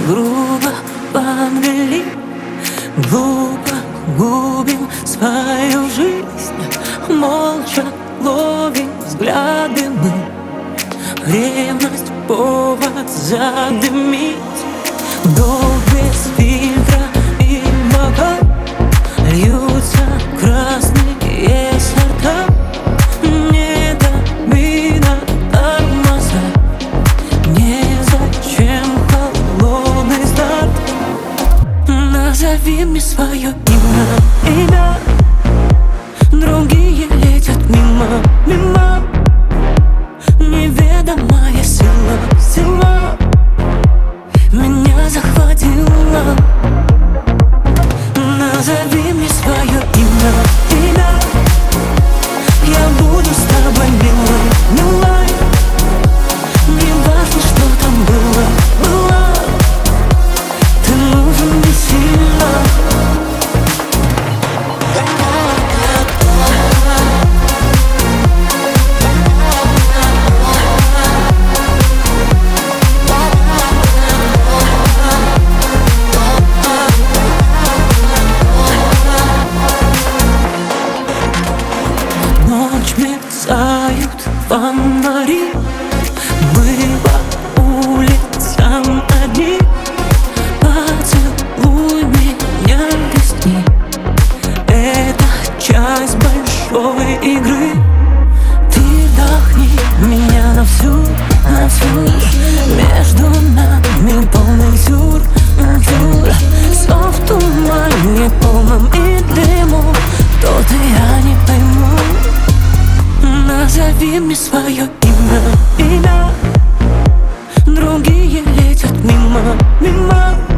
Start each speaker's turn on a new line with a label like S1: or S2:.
S1: грубо подвели, глупо губим свою жизнь, молча ловим взгляды мы. Ревность — повод задымить, вдох без фильтра и бокал, льются красные сорта. Не до вина тормоза, незачем холодный старт. Назови мне свое имя, другие летят мимо, мимо. Неведомая сила меня захватила. Назови мне свое имя, я буду с тобой милой, милой. Не важно, что там было, ты нужен мне сильно. Ночь мерцают фонари, мы по улицам одни. Поцелуй меня, рискни, это часть большой игры. Ты вдохни меня на всю. Между нами полный сюр. Снов в тумане полном и дыму, кто ты, я не пойму. Назови мне свое имя, другие летят мимо, мимо.